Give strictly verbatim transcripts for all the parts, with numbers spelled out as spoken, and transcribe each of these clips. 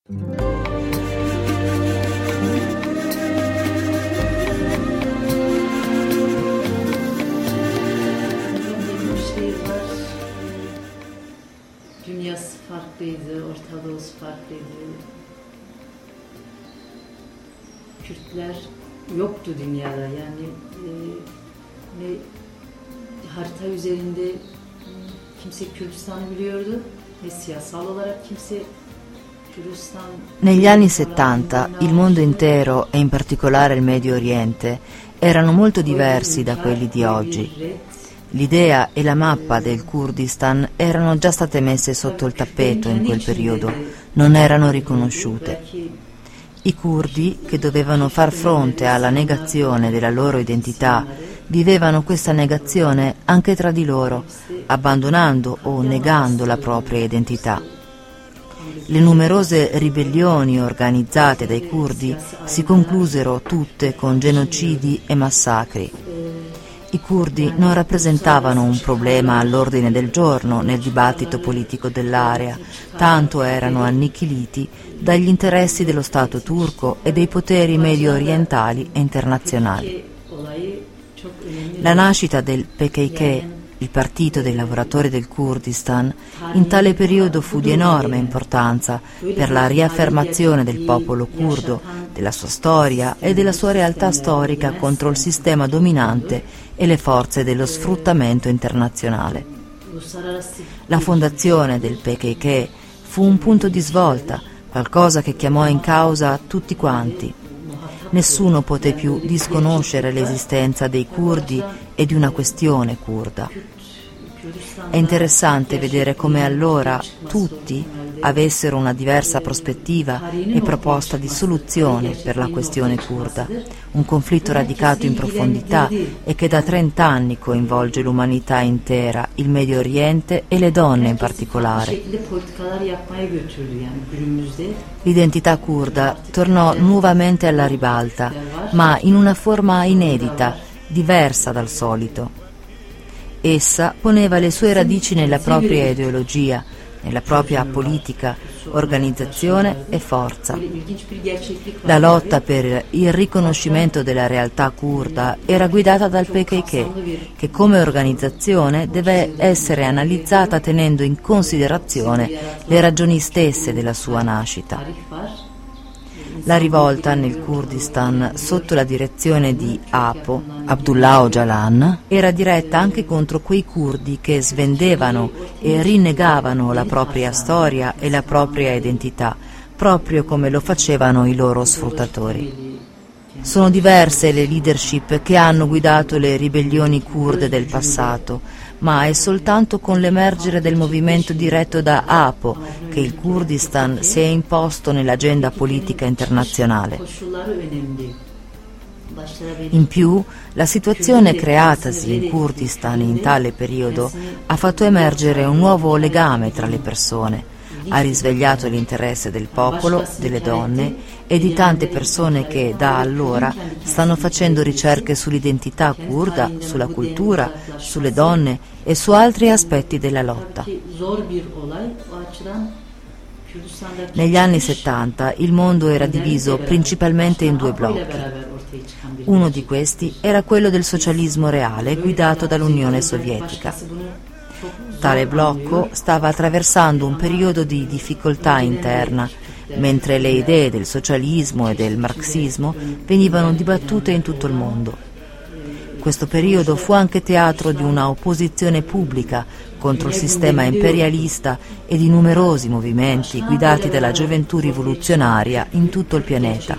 Dünyası farklıydı, Orta Doğusu farklıydı. Kürtler yoktu dünyada, yani e, ne harita üzerinde kimse Kürdistan'ı biliyordu, ne siyasal olarak kimse Kürdistan. Negli anni settanta il mondo intero e in particolare il Medio Oriente erano molto diversi da quelli di oggi. L'idea e la mappa del Kurdistan erano già state messe sotto il tappeto in quel periodo, non erano riconosciute. I curdi, che dovevano far fronte alla negazione della loro identità, vivevano questa negazione anche tra di loro, abbandonando o negando la propria identità. Le numerose ribellioni organizzate dai curdi si conclusero tutte con genocidi e massacri. I curdi non rappresentavano un problema all'ordine del giorno nel dibattito politico dell'area, tanto erano annichiliti dagli interessi dello Stato turco e dei poteri medio orientali e internazionali. La nascita del P K K, il Partito dei Lavoratori del Kurdistan, in tale periodo fu di enorme importanza per la riaffermazione del popolo curdo, della sua storia e della sua realtà storica contro il sistema dominante e le forze dello sfruttamento internazionale. La fondazione del P K K fu un punto di svolta, qualcosa che chiamò in causa tutti quanti. Nessuno poté più disconoscere l'esistenza dei curdi e di una questione curda. È interessante vedere come allora tutti avessero una diversa prospettiva e proposta di soluzione per la questione curda, un conflitto radicato in profondità e che da trent'anni coinvolge l'umanità intera, il Medio Oriente e le donne in particolare. L'identità curda tornò nuovamente alla ribalta, ma in una forma inedita, diversa dal solito. Essa poneva le sue radici nella propria ideologia, nella propria politica, organizzazione e forza. La lotta per il riconoscimento della realtà curda era guidata dal P K K, che come organizzazione deve essere analizzata tenendo in considerazione le ragioni stesse della sua nascita. La rivolta nel Kurdistan sotto la direzione di Apo, Abdullah Öcalan, era diretta anche contro quei curdi che svendevano e rinnegavano la propria storia e la propria identità, proprio come lo facevano i loro sfruttatori. Sono diverse le leadership che hanno guidato le ribellioni kurde del passato, ma è soltanto con l'emergere del movimento diretto da Apo che il Kurdistan si è imposto nell'agenda politica internazionale. In più, la situazione creatasi in Kurdistan in tale periodo ha fatto emergere un nuovo legame tra le persone, ha risvegliato l'interesse del popolo, delle donne e di tante persone che da allora stanno facendo ricerche sull'identità curda, sulla cultura, sulle donne e su altri aspetti della lotta. Negli anni settanta il mondo era diviso principalmente in due blocchi. Uno di questi era quello del socialismo reale guidato dall'Unione Sovietica. Tale blocco stava attraversando un periodo di difficoltà interna, mentre le idee del socialismo e del marxismo venivano dibattute in tutto il mondo. Questo periodo fu anche teatro di una opposizione pubblica contro il sistema imperialista e di numerosi movimenti guidati dalla gioventù rivoluzionaria in tutto il pianeta.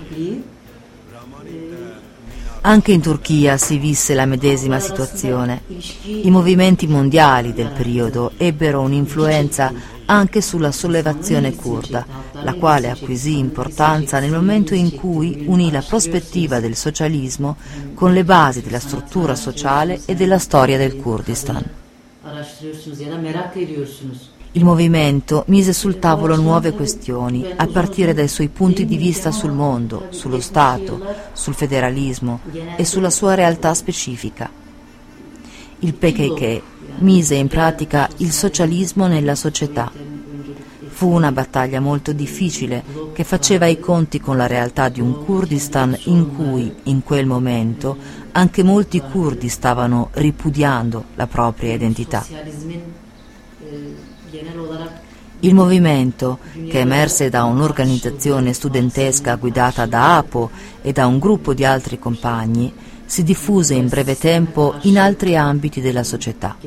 Anche in Turchia si visse la medesima situazione. I movimenti mondiali del periodo ebbero un'influenza anche sulla sollevazione curda, la quale acquisì importanza nel momento in cui unì la prospettiva del socialismo con le basi della struttura sociale e della storia del Kurdistan. Il movimento mise sul tavolo nuove questioni, a partire dai suoi punti di vista sul mondo, sullo Stato, sul federalismo e sulla sua realtà specifica. Il P K K mise in pratica il socialismo nella società. Fu una battaglia molto difficile che faceva i conti con la realtà di un Kurdistan in cui, in quel momento, anche molti curdi stavano ripudiando la propria identità. Il movimento, che emerse da un'organizzazione studentesca guidata da Apo e da un gruppo di altri compagni, si diffuse in breve tempo in altri ambiti della società.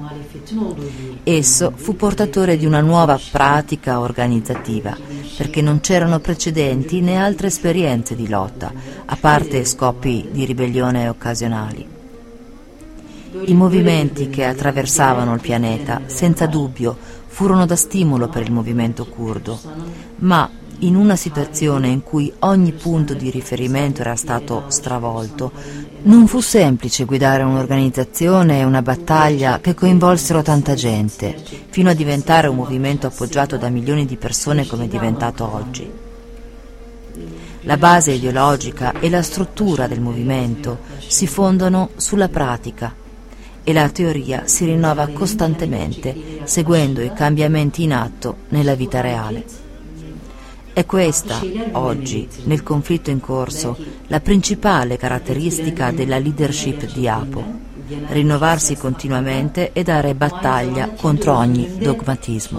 Esso fu portatore di una nuova pratica organizzativa, perché non c'erano precedenti né altre esperienze di lotta, a parte scoppi di ribellione occasionali. I movimenti che attraversavano il pianeta, senza dubbio, furono da stimolo per il movimento curdo, ma in una situazione in cui ogni punto di riferimento era stato stravolto, non fu semplice guidare un'organizzazione e una battaglia che coinvolsero tanta gente, fino a diventare un movimento appoggiato da milioni di persone come è diventato oggi. La base ideologica e la struttura del movimento si fondono sulla pratica e la teoria si rinnova costantemente, seguendo i cambiamenti in atto nella vita reale. È questa, oggi, nel conflitto in corso, la principale caratteristica della leadership di Apo: rinnovarsi continuamente e dare battaglia contro ogni dogmatismo.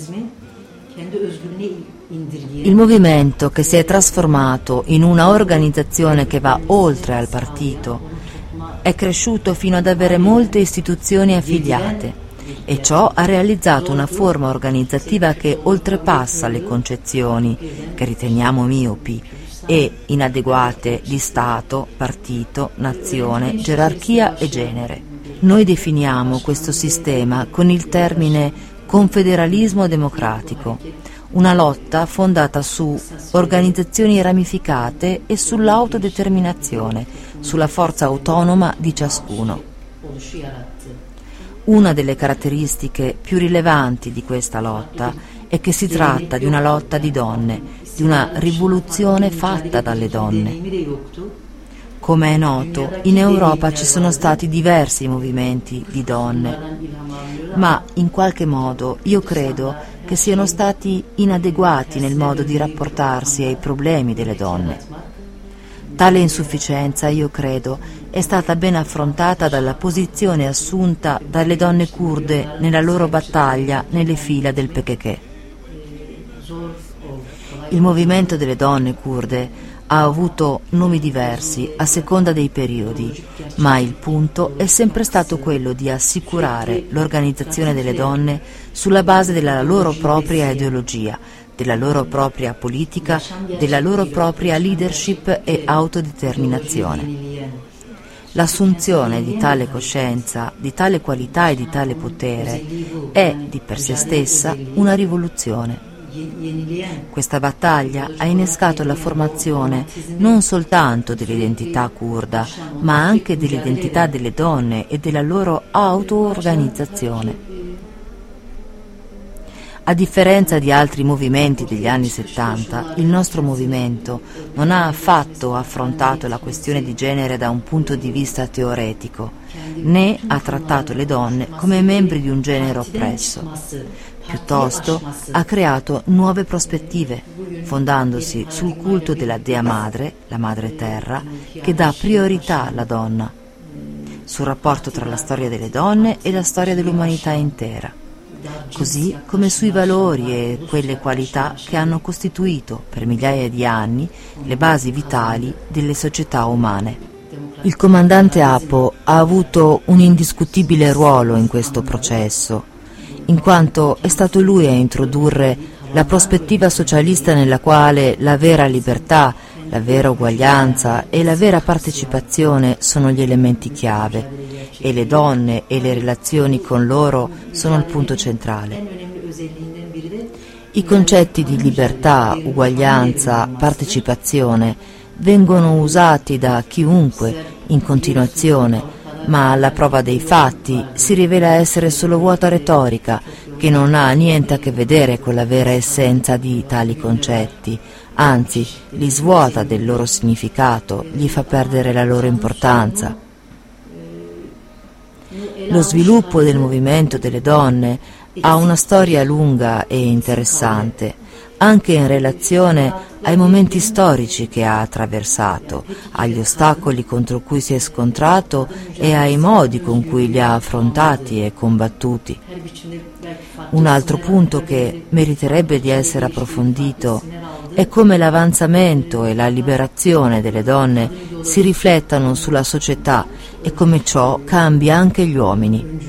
Il movimento, che si è trasformato in una organizzazione che va oltre al partito, è cresciuto fino ad avere molte istituzioni affiliate, e ciò ha realizzato una forma organizzativa che oltrepassa le concezioni, che riteniamo miopi, e inadeguate di Stato, partito, nazione, gerarchia e genere. Noi definiamo questo sistema con il termine confederalismo democratico, una lotta fondata su organizzazioni ramificate e sull'autodeterminazione, sulla forza autonoma di ciascuno. Una delle caratteristiche più rilevanti di questa lotta è che si tratta di una lotta di donne, di una rivoluzione fatta dalle donne. Come è noto, in Europa ci sono stati diversi movimenti di donne, ma in qualche modo io credo che siano stati inadeguati nel modo di rapportarsi ai problemi delle donne. Tale insufficienza, io credo, è stata ben affrontata dalla posizione assunta dalle donne curde nella loro battaglia nelle fila del P K K. Il movimento delle donne curde ha avuto nomi diversi a seconda dei periodi, ma il punto è sempre stato quello di assicurare l'organizzazione delle donne sulla base della loro propria ideologia, della loro propria politica, della loro propria leadership e autodeterminazione. L'assunzione di tale coscienza, di tale qualità e di tale potere è di per sé stessa una rivoluzione. Questa battaglia ha innescato la formazione non soltanto dell'identità curda, ma anche dell'identità delle donne e della loro auto-organizzazione. A differenza di altri movimenti degli anni settanta, il nostro movimento non ha affatto affrontato la questione di genere da un punto di vista teoretico, né ha trattato le donne come membri di un genere oppresso. Piuttosto ha creato nuove prospettive, fondandosi sul culto della Dea Madre, la Madre Terra, che dà priorità alla donna, sul rapporto tra la storia delle donne e la storia dell'umanità intera, così come sui valori e quelle qualità che hanno costituito per migliaia di anni le basi vitali delle società umane. Il comandante Apo ha avuto un indiscutibile ruolo in questo processo, in quanto è stato lui a introdurre la prospettiva socialista nella quale la vera libertà, la vera uguaglianza e la vera partecipazione sono gli elementi chiave, e le donne e le relazioni con loro sono il punto centrale. I concetti di libertà, uguaglianza, partecipazione vengono usati da chiunque in continuazione, ma alla prova dei fatti si rivela essere solo vuota retorica che non ha niente a che vedere con la vera essenza di tali concetti, anzi li svuota del loro significato, gli fa perdere la loro importanza. Lo sviluppo del movimento delle donne ha una storia lunga e interessante, anche in relazione ai momenti storici che ha attraversato, agli ostacoli contro cui si è scontrato e ai modi con cui li ha affrontati e combattuti. Un altro punto che meriterebbe di essere approfondito è come l'avanzamento e la liberazione delle donne si riflettano sulla società e come ciò cambia anche gli uomini.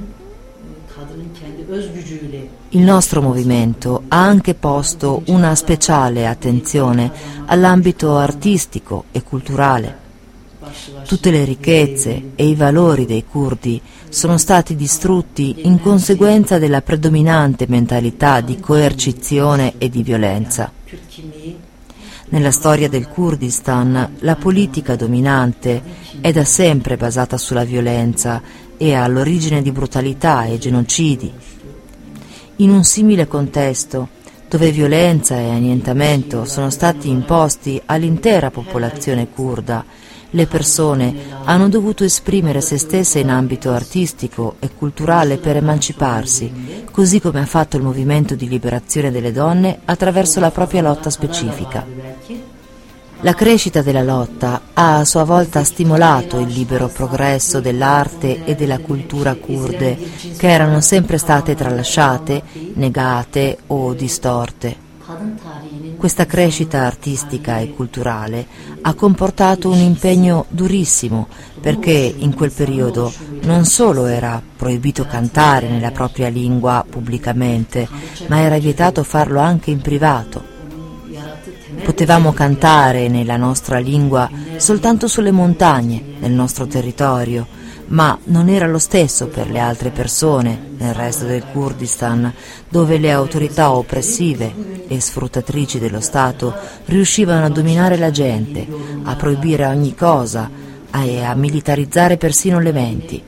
Il nostro movimento ha anche posto una speciale attenzione all'ambito artistico e culturale. Tutte le ricchezze e i valori dei curdi sono stati distrutti in conseguenza della predominante mentalità di coercizione e di violenza. Nella storia del Kurdistan la politica dominante è da sempre basata sulla violenza e all'origine di brutalità e genocidi. In un simile contesto, dove violenza e annientamento sono stati imposti all'intera popolazione curda, le persone hanno dovuto esprimere se stesse in ambito artistico e culturale per emanciparsi, così come ha fatto il movimento di liberazione delle donne attraverso la propria lotta specifica. La crescita della lotta ha a sua volta stimolato il libero progresso dell'arte e della cultura kurde, che erano sempre state tralasciate, negate o distorte. Questa crescita artistica e culturale ha comportato un impegno durissimo, perché in quel periodo non solo era proibito cantare nella propria lingua pubblicamente, ma era vietato farlo anche in privato. Potevamo cantare nella nostra lingua soltanto sulle montagne, nel nostro territorio, ma non era lo stesso per le altre persone nel resto del Kurdistan, dove le autorità oppressive e sfruttatrici dello Stato riuscivano a dominare la gente, a proibire ogni cosa e a militarizzare persino le menti.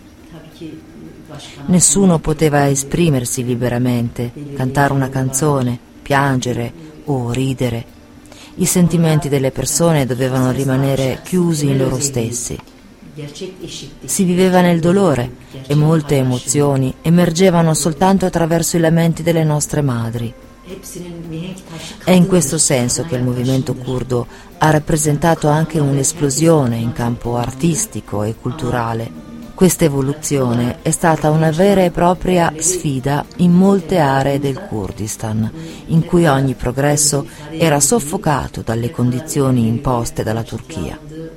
Nessuno poteva esprimersi liberamente, cantare una canzone, piangere o ridere. I sentimenti delle persone dovevano rimanere chiusi in loro stessi. Si viveva nel dolore e molte emozioni emergevano soltanto attraverso i lamenti delle nostre madri. È in questo senso che il movimento curdo ha rappresentato anche un'esplosione in campo artistico e culturale. Questa evoluzione è stata una vera e propria sfida in molte aree del Kurdistan, in cui ogni progresso era soffocato dalle condizioni imposte dalla Turchia.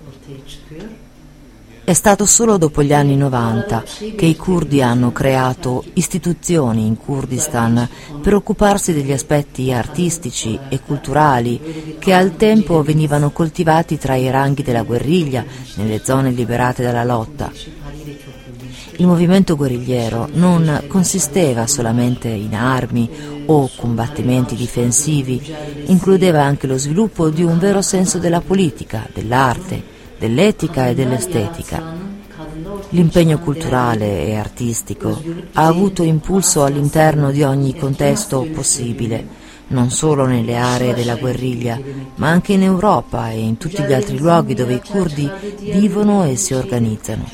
È stato solo dopo gli anni novanta che i curdi hanno creato istituzioni in Kurdistan per occuparsi degli aspetti artistici e culturali che al tempo venivano coltivati tra i ranghi della guerriglia nelle zone liberate dalla lotta. Il movimento guerrigliero non consisteva solamente in armi o combattimenti difensivi, includeva anche lo sviluppo di un vero senso della politica, dell'arte, dell'etica e dell'estetica. L'impegno culturale e artistico ha avuto impulso all'interno di ogni contesto possibile, non solo nelle aree della guerriglia, ma anche in Europa e in tutti gli altri luoghi dove i curdi vivono e si organizzano.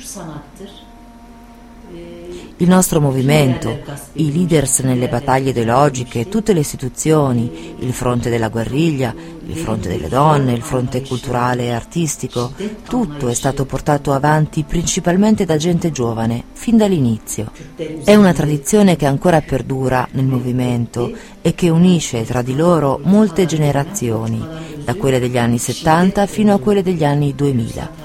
Il nostro movimento, i leaders nelle battaglie ideologiche, tutte le istituzioni, il fronte della guerriglia, il fronte delle donne, il fronte culturale e artistico, tutto è stato portato avanti principalmente da gente giovane, fin dall'inizio. È una tradizione che ancora perdura nel movimento e che unisce tra di loro molte generazioni, da quelle degli anni settanta fino a quelle degli anni duemila.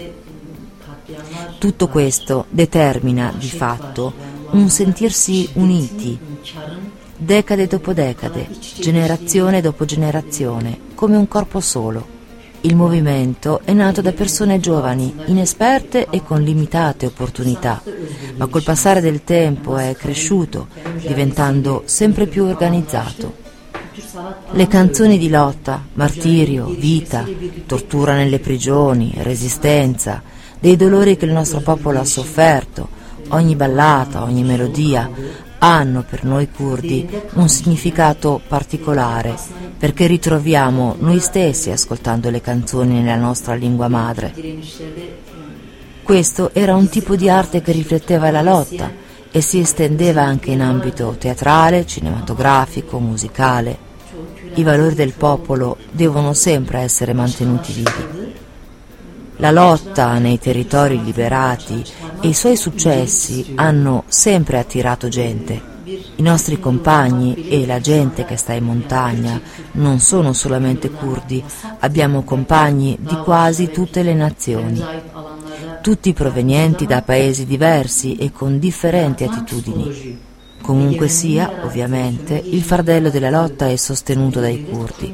Tutto questo determina, di fatto, un sentirsi uniti, decade dopo decade, generazione dopo generazione, come un corpo solo. Il movimento è nato da persone giovani, inesperte e con limitate opportunità, ma col passare del tempo è cresciuto, diventando sempre più organizzato. Le canzoni di lotta, martirio, vita, tortura nelle prigioni, resistenza, dei dolori che il nostro popolo ha sofferto, ogni ballata, ogni melodia, hanno per noi curdi un significato particolare, perché ritroviamo noi stessi ascoltando le canzoni nella nostra lingua madre. Questo era un tipo di arte che rifletteva la lotta e si estendeva anche in ambito teatrale, cinematografico, musicale. I valori del popolo devono sempre essere mantenuti vivi. La lotta nei territori liberati e i suoi successi hanno sempre attirato gente. I nostri compagni e la gente che sta in montagna non sono solamente curdi, abbiamo compagni di quasi tutte le nazioni, tutti provenienti da paesi diversi e con differenti attitudini. Comunque sia, ovviamente, il fardello della lotta è sostenuto dai curdi.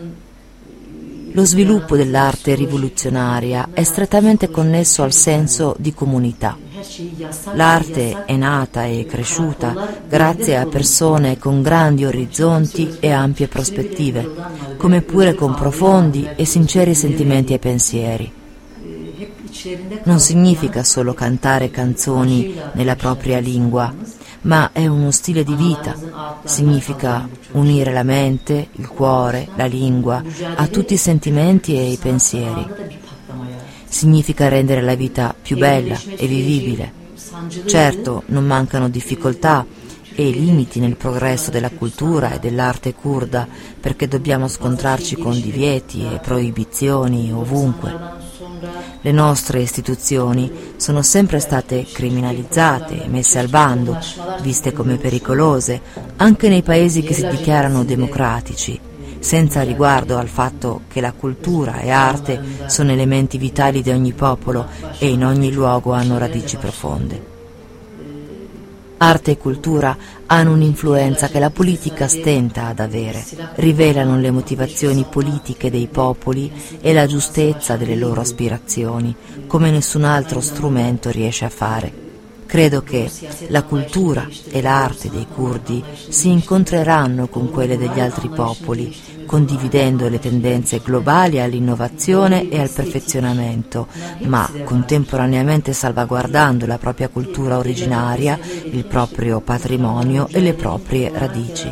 Lo sviluppo dell'arte rivoluzionaria è strettamente connesso al senso di comunità. L'arte è nata e cresciuta grazie a persone con grandi orizzonti e ampie prospettive, come pure con profondi e sinceri sentimenti e pensieri. Non significa solo cantare canzoni nella propria lingua, ma è uno stile di vita. Significa unire la mente, il cuore, la lingua a tutti i sentimenti e i pensieri. Significa rendere la vita più bella e vivibile. Certo, non mancano difficoltà e limiti nel progresso della cultura e dell'arte curda, perché dobbiamo scontrarci con divieti e proibizioni ovunque. Le nostre istituzioni sono sempre state criminalizzate, messe al bando, viste come pericolose, anche nei paesi che si dichiarano democratici, senza riguardo al fatto che la cultura e arte sono elementi vitali di ogni popolo e in ogni luogo hanno radici profonde. Arte e cultura hanno un'influenza che la politica stenta ad avere, rivelano le motivazioni politiche dei popoli e la giustezza delle loro aspirazioni, come nessun altro strumento riesce a fare. Credo che la cultura e l'arte dei curdi si incontreranno con quelle degli altri popoli, condividendo le tendenze globali all'innovazione e al perfezionamento, ma contemporaneamente salvaguardando la propria cultura originaria, il proprio patrimonio e le proprie radici.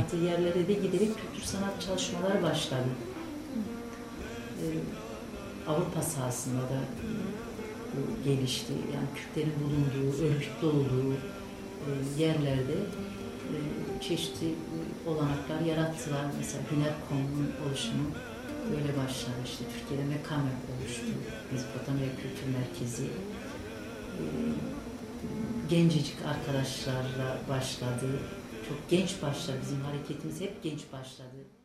Avrupa sahasında da bu gelişti. Yani Kürtlerin bulunduğu, örgütlü olduğu e, yerlerde e, çeşitli olanaklar yarattılar. Mesela Hünerkom'un oluşumu böyle başladı. İşte Türkiye'de Mekamek oluştu. Mezopotamya Kültür Merkezi. E, gencecik arkadaşlarla başladı. Çok genç başladı. Bizim hareketimiz hep genç başladı.